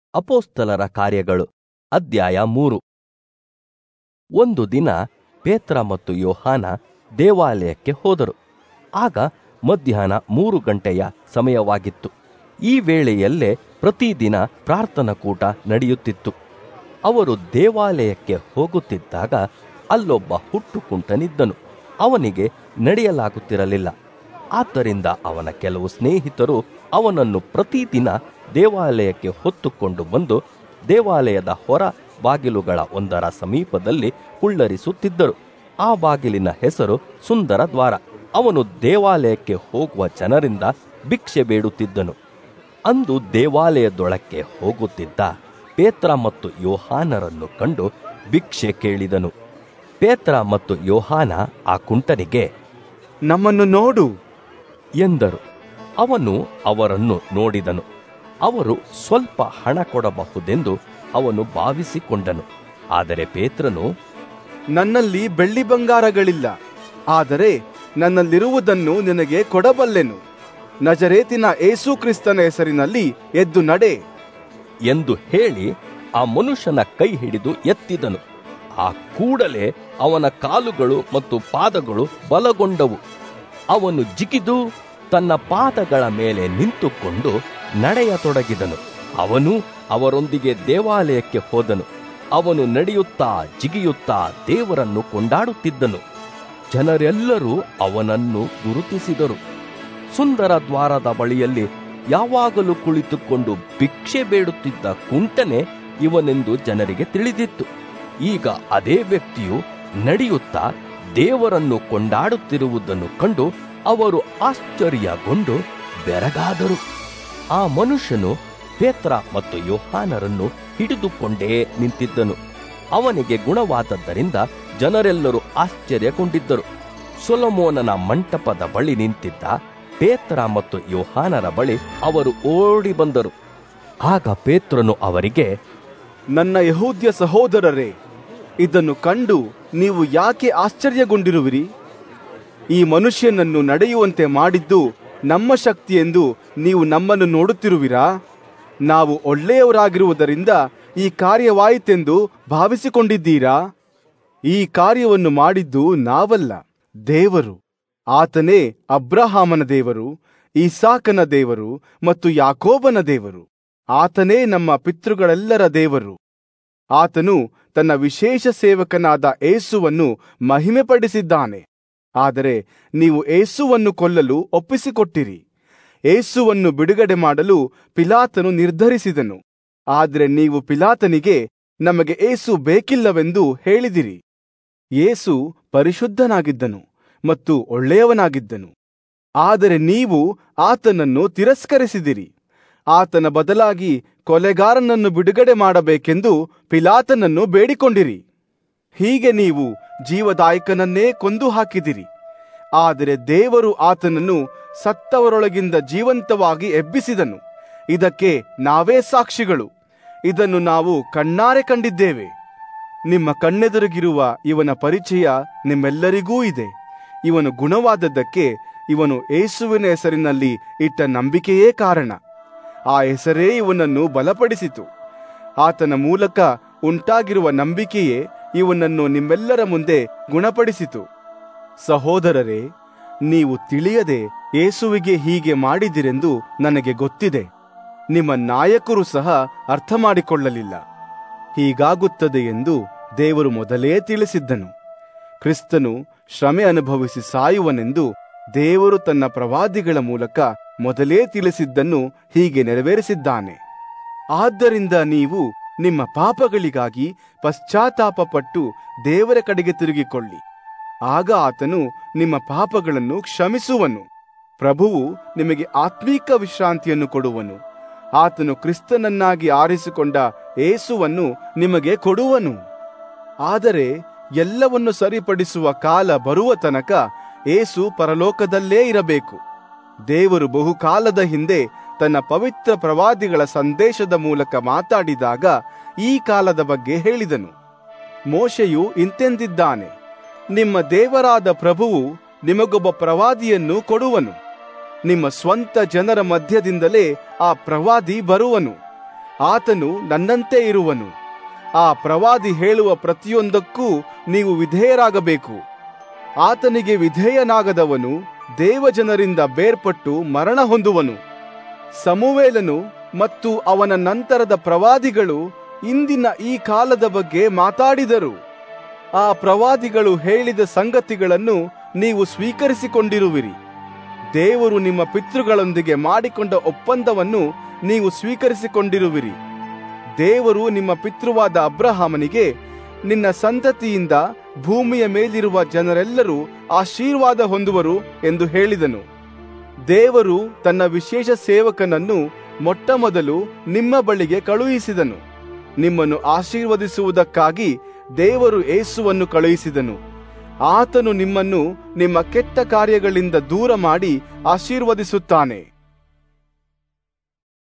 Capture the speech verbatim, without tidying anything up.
ಅಪೊಸ್ತಲರ ಕಾರ್ಯಗಳು ಅಧ್ಯಾಯ ಮೂರು. ಒಂದು ದಿನ ಪೇತ್ರ ಮತ್ತು ಯೋಹಾನ ದೇವಾಲಯಕ್ಕೆ ಹೋದರು. ಆಗ ಮಧ್ಯಾಹ್ನ ಮೂರು ಗಂಟೆಯ ಸಮಯವಾಗಿತ್ತು. ಈ ವೇಳೆಯಲ್ಲೇ ಪ್ರತಿದಿನ ಪ್ರಾರ್ಥನಾ ಕೂಟ ನಡೆಯುತ್ತಿತ್ತು. ಅವರು ದೇವಾಲಯಕ್ಕೆ ಹೋಗುತ್ತಿದ್ದಾಗ ಅಲ್ಲೊಬ್ಬ ಹುಟ್ಟುಕುಂಟನಿದ್ದನು. ಅವನಿಗೆ ನಡೆಯಲಾಗುತ್ತಿರಲಿಲ್ಲ. ಆದ್ದರಿಂದ ಅವನ ಕೆಲವು ಸ್ನೇಹಿತರು ಅವನನ್ನು ಪ್ರತಿದಿನ ದೇವಾಲಯಕ್ಕೆ ಹೊತ್ತುಕೊಂಡು ಬಂದು ದೇವಾಲಯದ ಹೊರ ಬಾಗಿಲುಗಳ ಒಂದರ ಸಮೀಪದಲ್ಲಿ ಕುಳ್ಳರಿಸುತ್ತಿದ್ದರು. ಆ ಬಾಗಿಲಿನ ಹೆಸರು ಸುಂದರ ದ್ವಾರ. ಅವನು ದೇವಾಲಯಕ್ಕೆ ಹೋಗುವ ಜನರಿಂದ ಭಿಕ್ಷೆ ಬೇಡುತ್ತಿದ್ದನು. ಅಂದು ದೇವಾಲಯದೊಳಕ್ಕೆ ಹೋಗುತ್ತಿದ್ದ ಪೇತ್ರ ಮತ್ತು ಯೋಹಾನರನ್ನು ಕಂಡು ಭಿಕ್ಷೆ ಕೇಳಿದನು. ಪೇತ್ರ ಮತ್ತು ಯೋಹಾನ ಆ ಕುಂಟನಿಗೆ, ನಮ್ಮನ್ನು ನೋಡು ಎಂದರು. ಅವನು ಅವರನ್ನು ನೋಡಿದನು. ಅವರು ಸ್ವಲ್ಪ ಹಣ ಕೊಡಬಹುದೆಂದು ಅವನು ಭಾವಿಸಿಕೊಂಡನು. ಆದರೆ ಪೇತ್ರನು, ನನ್ನಲ್ಲಿ ಬೆಳ್ಳಿ ಬಂಗಾರಗಳಿಲ್ಲ, ಆದರೆ ನನ್ನಲ್ಲಿರುವುದನ್ನು ನಿನಗೆ ಕೊಡಬಲ್ಲೆನು. ನಜರೇತಿನ ಯೇಸು ಕ್ರಿಸ್ತನ ಹೆಸರಿನಲ್ಲಿ ಎದ್ದು ನಡೆ ಎಂದು ಹೇಳಿ ಆ ಮನುಷ್ಯನ ಕೈ ಹಿಡಿದು ಎತ್ತಿದನು. ಆ ಕೂಡಲೇ ಅವನ ಕಾಲುಗಳು ಮತ್ತು ಪಾದಗಳು ಬಲಗೊಂಡವು. ಅವನು ಜಿಗಿದು ತನ್ನ ಪಾದಗಳ ಮೇಲೆ ನಿಂತುಕೊಂಡು ನಡೆಯತೊಡಗಿದನು. ಅವನು ಅವರೊಂದಿಗೆ ದೇವಾಲಯಕ್ಕೆ ಹೋದನು. ಅವನು ನಡೆಯುತ್ತಾ ಜಿಗಿಯುತ್ತಾ ದೇವರನ್ನು ಕೊಂಡಾಡುತ್ತಿದ್ದನು. ಜನರೆಲ್ಲರೂ ಅವನನ್ನು ಗುರುತಿಸಿದರು. ಸುಂದರ ದ್ವಾರದ ಬಳಿಯಲ್ಲಿ ಯಾವಾಗಲೂ ಕುಳಿತುಕೊಂಡು ಭಿಕ್ಷೆ ಬೇಡುತ್ತಿದ್ದ ಕುಂಟನೆ ಇವನೆಂದು ಜನರಿಗೆ ತಿಳಿದಿತ್ತು. ಈಗ ಅದೇ ವ್ಯಕ್ತಿಯು ನಡೆಯುತ್ತಾ ದೇವರನ್ನು ಕೊಂಡಾಡುತ್ತಿರುವುದನ್ನು ಕಂಡು ಅವರು ಆಶ್ಚರ್ಯಗೊಂಡು ಬೆರಗಾದರು. ಆ ಮನುಷ್ಯನು ಪೇತ್ರ ಮತ್ತು ಯೋಹಾನರನ್ನು ಹಿಡಿದುಕೊಂಡೇ ನಿಂತಿದ್ದನು. ಅವನಿಗೆ ಗುಣವಾದದ್ದರಿಂದ ಜನರೆಲ್ಲರೂ ಆಶ್ಚರ್ಯಗೊಂಡಿದ್ದರು. ಸೊಲೊಮೋನನ ಮಂಟಪದ ಬಳಿ ನಿಂತಿದ್ದ ಪೇತ್ರ ಮತ್ತು ಯೋಹಾನರ ಬಳಿ ಅವರು ಓಡಿ ಬಂದರು. ಆಗ ಪೇತ್ರನು ಅವರಿಗೆ, ನನ್ನ ಯಹೂದ್ಯ ಸಹೋದರರೇ, ಇದನ್ನು ಕಂಡು ನೀವು ಯಾಕೆ ಆಶ್ಚರ್ಯಗೊಂಡಿರುವಿರಿ? ಈ ಮನುಷ್ಯನನ್ನು ನಡೆಯುವಂತೆ ಮಾಡಿದ್ದು ನಮ್ಮ ಶಕ್ತಿ ಎಂದು ನೀವು ನಮ್ಮನ್ನು ನೋಡುತ್ತಿರುವಿರಾ? ನಾವು ಒಳ್ಳೆಯವರಾಗಿರುವುದರಿಂದ ಈ ಕಾರ್ಯವಾಯಿತೆಂದು ಭಾವಿಸಿಕೊಂಡಿದ್ದೀರಾ? ಈ ಕಾರ್ಯವನ್ನು ಮಾಡಿದ್ದು ನಾವಲ್ಲ, ದೇವರು. ಆತನೇ ಅಬ್ರಹಾಮನ ದೇವರು, ಈಸಾಕನ ದೇವರು ಮತ್ತು ಯಾಕೋಬನ ದೇವರು. ಆತನೇ ನಮ್ಮ ಪಿತೃಗಳೆಲ್ಲರ ದೇವರು. ಆತನು ತನ್ನ ವಿಶೇಷ ಸೇವಕನಾದ ಯೇಸುವನ್ನು ಮಹಿಮೆಪಡಿಸಿದ್ದಾನೆ. ಆದರೆ ನೀವು ಯೇಸುವನ್ನು ಕೊಲ್ಲಲು ಒಪ್ಪಿಸಿಕೊಟ್ಟಿರಿ. ಯೇಸುವನ್ನು ಬಿಡುಗಡೆ ಮಾಡಲು ಪಿಲಾತನು ನಿರ್ಧರಿಸಿದನು. ಆದರೆ ನೀವು ಪಿಲಾತನಿಗೆ, ನಮಗೆ ಯೇಸು ಬೇಕಿಲ್ಲವೆಂದು ಹೇಳಿದಿರಿ. ಯೇಸು ಪರಿಶುದ್ಧನಾಗಿದ್ದನು ಮತ್ತು ಒಳ್ಳೆಯವನಾಗಿದ್ದನು. ಆದರೆ ನೀವು ಆತನನ್ನು ತಿರಸ್ಕರಿಸಿದಿರಿ. ಆತನ ಬದಲಾಗಿ ಕೊಲೆಗಾರನನ್ನು ಬಿಡುಗಡೆ ಮಾಡಬೇಕೆಂದು ಪಿಲಾತನನ್ನು ಬೇಡಿಕೊಂಡಿರಿ. ಹೀಗೆ ನೀವು ಜೀವದಾಯಕನನ್ನೇ ಕೊಂದು ಹಾಕಿದಿರಿ. ಆದರೆ ದೇವರು ಆತನನ್ನು ಸತ್ತವರೊಳಗಿಂದ ಜೀವಂತವಾಗಿ ಎಬ್ಬಿಸಿದನು. ಇದಕ್ಕೆ ನಾವೇ ಸಾಕ್ಷಿಗಳು. ಇದನ್ನು ನಾವು ಕಣ್ಣಾರೆ ಕಂಡಿದ್ದೇವೆ. ನಿಮ್ಮ ಕಣ್ಣೆದುರಿಗಿರುವ ಇವನ ಪರಿಚಯ ನಿಮ್ಮೆಲ್ಲರಿಗೂ ಇದೆ. ಇವನು ಗುಣವಾದದ್ದಕ್ಕೆ ಇವನು ಯೇಸುವಿನ ಹೆಸರಿನಲ್ಲಿ ಇಟ್ಟ ನಂಬಿಕೆಯೇ ಕಾರಣ. ಆ ಹೆಸರೇ ಇವನನ್ನು ಬಲಪಡಿಸಿತು. ಆತನ ಮೂಲಕ ಉಂಟಾಗಿರುವ ನಂಬಿಕೆಯೇ ಇವನನ್ನು ನಿಮ್ಮೆಲ್ಲರ ಮುಂದೆ ಗುಣಪಡಿಸಿತು. ಸಹೋದರರೇ, ನೀವು ತಿಳಿಯದೆ ಯೇಸುವಿಗೆ ಹೀಗೆ ಮಾಡಿದಿರೆಂದು ನನಗೆ ಗೊತ್ತಿದೆ. ನಿಮ್ಮ ನಾಯಕರು ಸಹ ಅರ್ಥ ಮಾಡಿಕೊಳ್ಳಲಿಲ್ಲ. ಹೀಗಾಗುತ್ತದೆ ಎಂದು ದೇವರು ಮೊದಲೇ ತಿಳಿಸಿದ್ದನು. ಕ್ರಿಸ್ತನು ಶ್ರಮೆ ಅನುಭವಿಸಿ ಸಾಯುವನೆಂದು ದೇವರು ತನ್ನ ಪ್ರವಾದಿಗಳ ಮೂಲಕ ಮೊದಲೇ ತಿಳಿಸಿದ್ದನ್ನು ಹೀಗೆ ನೆರವೇರಿಸಿದ್ದಾನೆ. ಆದ್ದರಿಂದ ನೀವು ನಿಮ್ಮ ಪಾಪಗಳಿಗಾಗಿ ಪಶ್ಚಾತ್ತಾಪಪಟ್ಟು ದೇವರ ಕಡೆಗೆ ತಿರುಗಿಕೊಳ್ಳಿ. ಆಗ ಆತನು ನಿಮ್ಮ ಪಾಪಗಳನ್ನು ಕ್ಷಮಿಸುವನು. ಪ್ರಭುವು ನಿಮಗೆ ಆತ್ಮೀಕ ವಿಶ್ರಾಂತಿಯನ್ನು ಕೊಡುವನು. ಆತನು ಕ್ರಿಸ್ತನನ್ನಾಗಿ ಆರಿಸಿಕೊಂಡ ಯೇಸುವನ್ನು ನಿಮಗೆ ಕೊಡುವನು. ಆದರೆ ಎಲ್ಲವನ್ನು ಸರಿಪಡಿಸುವ ಕಾಲ ಬರುವ ತನಕ ಯೇಸು ಪರಲೋಕದಲ್ಲೇ ಇರಬೇಕು. ದೇವರು ಬಹುಕಾಲದ ಹಿಂದೆ ತನ್ನ ಪವಿತ್ರ ಪ್ರವಾದಿಗಳ ಸಂದೇಶದ ಮೂಲಕ ಮಾತಾಡಿದಾಗ ಈ ಕಾಲದ ಬಗ್ಗೆ ಹೇಳಿದನು. ಮೋಶೆಯು ಇಂತೆಂದಿದ್ದಾನೆ, ನಿಮ್ಮ ದೇವರಾದ ಪ್ರಭುವು ನಿಮಗೊಬ್ಬ ಪ್ರವಾದಿಯನ್ನು ಕೊಡುವನು. ನಿಮ್ಮ ಸ್ವಂತ ಜನರ ಮಧ್ಯದಿಂದಲೇ ಆ ಪ್ರವಾದಿ ಬರುವನು. ಆತನು ನನ್ನಂತೆ ಇರುವನು. ಆ ಪ್ರವಾದಿ ಹೇಳುವ ಪ್ರತಿಯೊಂದಕ್ಕೂ ನೀವು ವಿಧೇಯರಾಗಬೇಕು. ಆತನಿಗೆ ವಿಧೇಯನಾಗದವನು ದೇವಜನರಿಂದ ಬೇರ್ಪಟ್ಟು ಮರಣ ಹೊಂದುವನು. ಸಮುವೇಲನು ಮತ್ತು ಅವನ ನಂತರದ ಪ್ರವಾದಿಗಳು ಇಂದಿನ ಈ ಕಾಲದ ಬಗ್ಗೆ ಮಾತಾಡಿದರು. ಆ ಪ್ರವಾದಿಗಳು ಹೇಳಿದ ಸಂಗತಿಗಳನ್ನು ನೀವು ಸ್ವೀಕರಿಸಿಕೊಂಡಿರುವಿರಿ. ದೇವರು ನಿಮ್ಮ ಪಿತೃಗಳೊಂದಿಗೆ ಮಾಡಿಕೊಂಡ ಒಪ್ಪಂದವನ್ನು ನೀವು ಸ್ವೀಕರಿಸಿಕೊಂಡಿರುವಿರಿ. ದೇವರು ನಿಮ್ಮ ಪಿತೃವಾದ ಅಬ್ರಹಾಮನಿಗೆ, ನಿನ್ನ ಸಂತತಿಯಿಂದ ಭೂಮಿಯ ಮೇಲಿರುವ ಜನರೆಲ್ಲರೂ ಆಶೀರ್ವಾದ ಹೊಂದುವರು ಎಂದು ಹೇಳಿದನು. ದೇವರು ತನ್ನ ವಿಶೇಷ ಸೇವಕನನ್ನು ಮೊಟ್ಟ ಮೊದಲು ನಿಮ್ಮ ಬಳಿಗೆ ಕಳುಹಿಸಿದನು. ನಿಮ್ಮನ್ನು ಆಶೀರ್ವದಿಸುವುದಕ್ಕಾಗಿ ದೇವರು ಯೇಸುವನ್ನು ಕಳುಹಿಸಿದನು. ಆತನು ನಿಮ್ಮನ್ನು ನಿಮ್ಮ ಕೆಟ್ಟ ಕಾರ್ಯಗಳಿಂದ ದೂರ ಮಾಡಿ ಆಶೀರ್ವದಿಸುತ್ತಾನೆ.